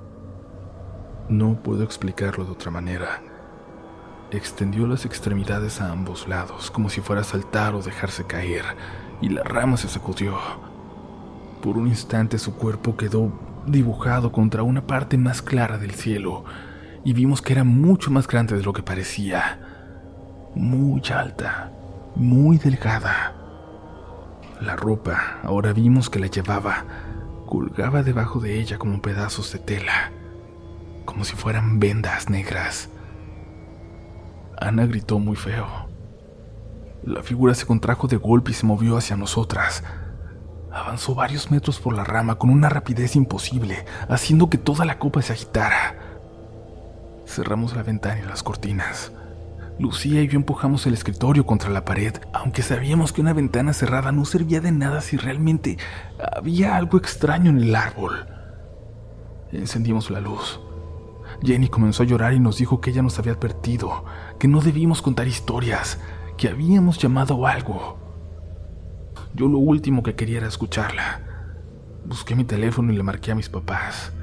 No puedo explicarlo de otra manera. Extendió las extremidades a ambos lados, como si fuera a saltar o dejarse caer, y la rama se sacudió. Por un instante su cuerpo quedó dibujado contra una parte más clara del cielo, y vimos que era mucho más grande de lo que parecía. Muy alta, muy delgada. La ropa, ahora vimos que la llevaba, colgaba debajo de ella como pedazos de tela, como si fueran vendas negras. Ana gritó muy feo. La figura se contrajo de golpe y se movió hacia nosotras. Avanzó varios metros por la rama con una rapidez imposible, haciendo que toda la copa se agitara. Cerramos la ventana y las cortinas. Lucía y yo empujamos el escritorio contra la pared, aunque sabíamos que una ventana cerrada no servía de nada si realmente había algo extraño en el árbol. Encendimos la luz. Jenny comenzó a llorar y nos dijo que ella nos había advertido, que no debíamos contar historias, que habíamos llamado a algo. Yo lo último que quería era escucharla. Busqué mi teléfono y le marqué a mis papás.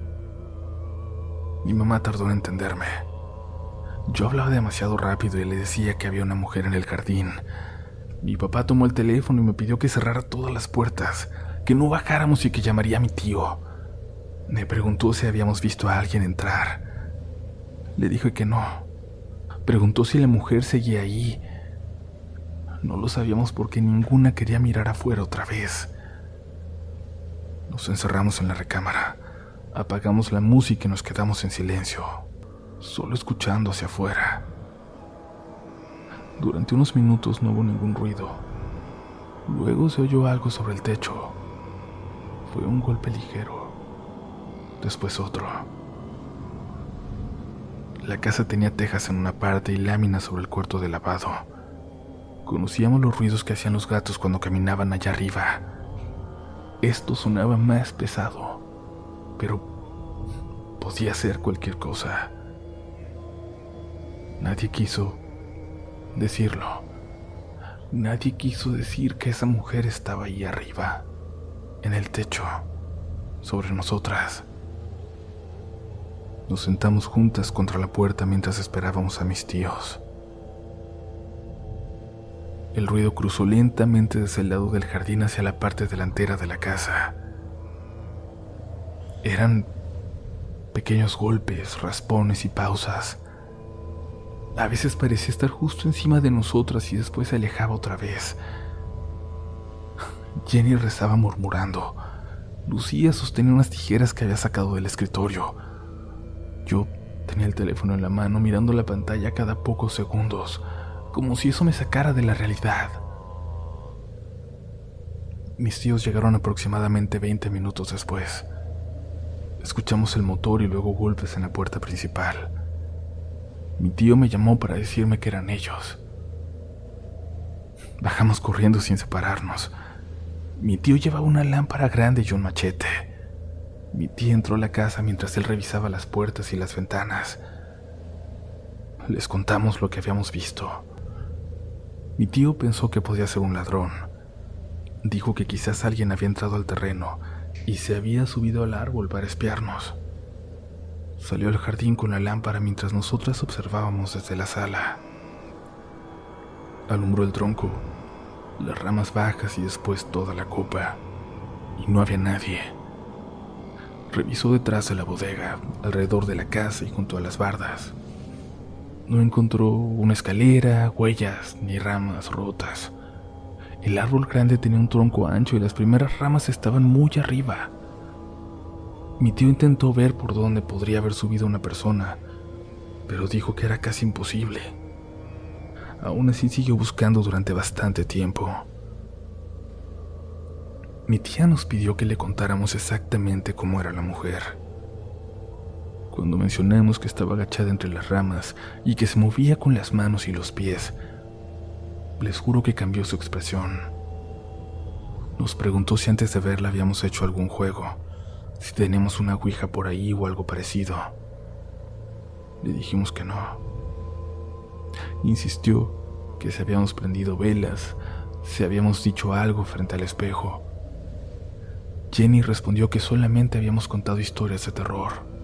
Mi mamá tardó en entenderme. Yo hablaba demasiado rápido y le decía que había una mujer en el jardín. Mi papá tomó el teléfono y me pidió que cerrara todas las puertas, que no bajáramos y que llamaría a mi tío. Me preguntó si habíamos visto a alguien entrar. Le dije que no. Preguntó si la mujer seguía ahí. No lo sabíamos porque ninguna quería mirar afuera otra vez. Nos encerramos en la recámara, apagamos la música y nos quedamos en silencio, solo escuchando hacia afuera. Durante unos minutos no hubo ningún ruido. Luego se oyó algo sobre el techo. Fue un golpe ligero, después otro. La casa tenía tejas en una parte y láminas sobre el cuarto de lavado. Conocíamos los ruidos que hacían los gatos cuando caminaban allá arriba. Esto sonaba más pesado, pero podía ser cualquier cosa. Nadie quiso decirlo. Nadie quiso decir que esa mujer estaba ahí arriba, en el techo, sobre nosotras. Nos sentamos juntas contra la puerta mientras esperábamos a mis tíos. El ruido cruzó lentamente desde el lado del jardín hacia la parte delantera de la casa. Eran pequeños golpes, raspones y pausas. A veces parecía estar justo encima de nosotras y después se alejaba otra vez. Jenny rezaba murmurando. Lucía sostenía unas tijeras que había sacado del escritorio. Yo tenía el teléfono en la mano mirando la pantalla cada pocos segundos, como si eso me sacara de la realidad. Mis tíos llegaron aproximadamente 20 minutos después. Escuchamos el motor y luego golpes en la puerta principal. Mi tío me llamó para decirme que eran ellos. Bajamos corriendo sin separarnos. Mi tío llevaba una lámpara grande y un machete. Mi tía entró a la casa mientras él revisaba las puertas y las ventanas. Les contamos lo que habíamos visto. Mi tío pensó que podía ser un ladrón. Dijo que quizás alguien había entrado al terreno y se había subido al árbol para espiarnos. Salió al jardín con la lámpara mientras nosotras observábamos desde la sala. Alumbró el tronco, las ramas bajas y después toda la copa, y no había nadie. Revisó detrás de la bodega, alrededor de la casa y junto a las bardas. No encontró una escalera, huellas ni ramas rotas. El árbol grande tenía un tronco ancho y las primeras ramas estaban muy arriba. Mi tío intentó ver por dónde podría haber subido una persona, pero dijo que era casi imposible. Aún así siguió buscando durante bastante tiempo. Mi tía nos pidió que le contáramos exactamente cómo era la mujer. Cuando mencionamos que estaba agachada entre las ramas y que se movía con las manos y los pies, les juro que cambió su expresión. Nos preguntó si antes de verla habíamos hecho algún juego, si teníamos una ouija por ahí o algo parecido. Le dijimos que no. Insistió que si habíamos prendido velas, si habíamos dicho algo frente al espejo. Jenny respondió que solamente habíamos contado historias de terror.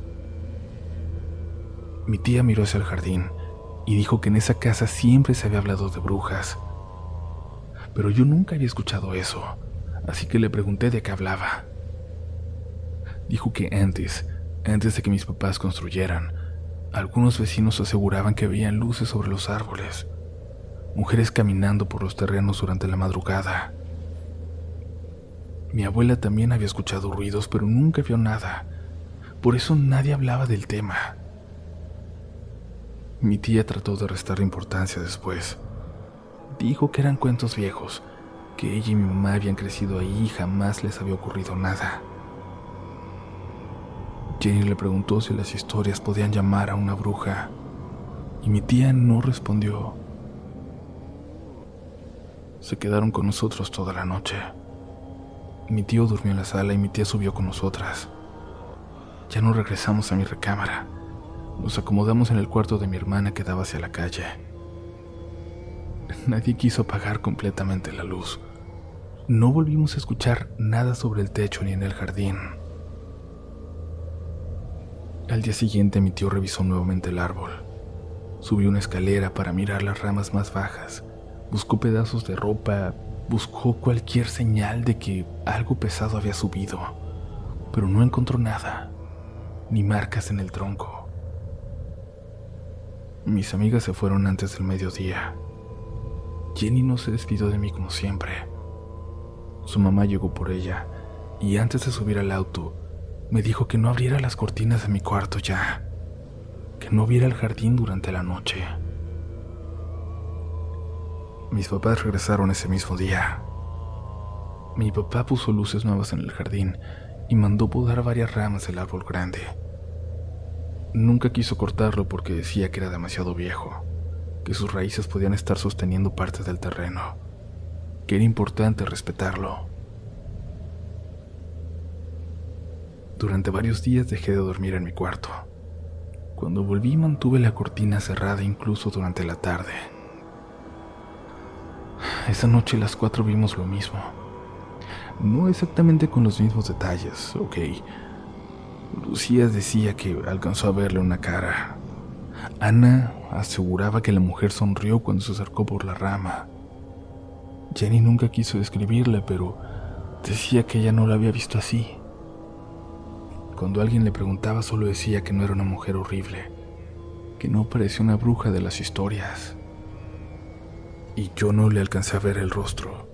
Mi tía miró hacia el jardín y dijo que en esa casa siempre se había hablado de brujas. Pero yo nunca había escuchado eso, así que le pregunté de qué hablaba. Dijo que antes de que mis papás construyeran, algunos vecinos aseguraban que veían luces sobre los árboles, mujeres caminando por los terrenos durante la madrugada. Mi abuela también había escuchado ruidos, pero nunca vio nada. Por eso nadie hablaba del tema. Mi tía trató de restarle importancia después. Dijo que eran cuentos viejos, que ella y mi mamá habían crecido ahí y jamás les había ocurrido nada. Jenny le preguntó si las historias podían llamar a una bruja, y mi tía no respondió. Se quedaron con nosotros toda la noche. Mi tío durmió en la sala y mi tía subió con nosotras. Ya no regresamos a mi recámara. Nos acomodamos en el cuarto de mi hermana que daba hacia la calle. Nadie quiso apagar completamente la luz. No volvimos a escuchar nada sobre el techo ni en el jardín. Al día siguiente mi tío revisó nuevamente el árbol. Subió una escalera para mirar las ramas más bajas. Buscó pedazos de ropa, buscó cualquier señal de que algo pesado había subido, pero no encontró nada, ni marcas en el tronco. Mis amigas se fueron antes del mediodía. Jenny no se despidió de mí como siempre. Su mamá llegó por ella y antes de subir al auto me dijo que no abriera las cortinas de mi cuarto ya, que no viera el jardín durante la noche. Mis papás regresaron ese mismo día. Mi papá puso luces nuevas en el jardín y mandó podar varias ramas del árbol grande. Nunca quiso cortarlo porque decía que era demasiado viejo, que sus raíces podían estar sosteniendo parte del terreno, que era importante respetarlo. Durante varios días dejé de dormir en mi cuarto. Cuando volví mantuve la cortina cerrada incluso durante la tarde. Esa noche las 4 vimos lo mismo. No exactamente con los mismos detalles, ok. Lucía decía que alcanzó a verle una cara. Ana aseguraba que la mujer sonrió cuando se acercó por la rama. Jenny nunca quiso describirla, pero decía que ella no la había visto así. Cuando alguien le preguntaba, solo decía que no era una mujer horrible, que no parecía una bruja de las historias. Y yo no le alcancé a ver el rostro.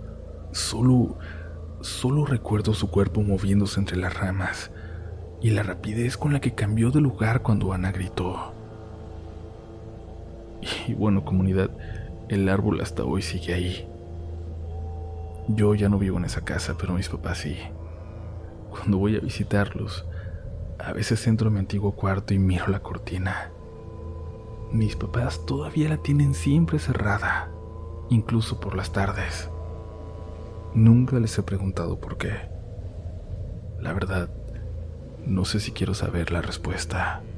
Solo recuerdo su cuerpo moviéndose entre las ramas y la rapidez con la que cambió de lugar cuando Ana gritó. Y bueno, comunidad, el árbol hasta hoy sigue ahí. Yo ya no vivo en esa casa, pero mis papás sí. Cuando voy a visitarlos, a veces entro a mi antiguo cuarto y miro la cortina. Mis papás todavía la tienen siempre cerrada, incluso por las tardes. Nunca les he preguntado por qué. La verdad, no sé si quiero saber la respuesta.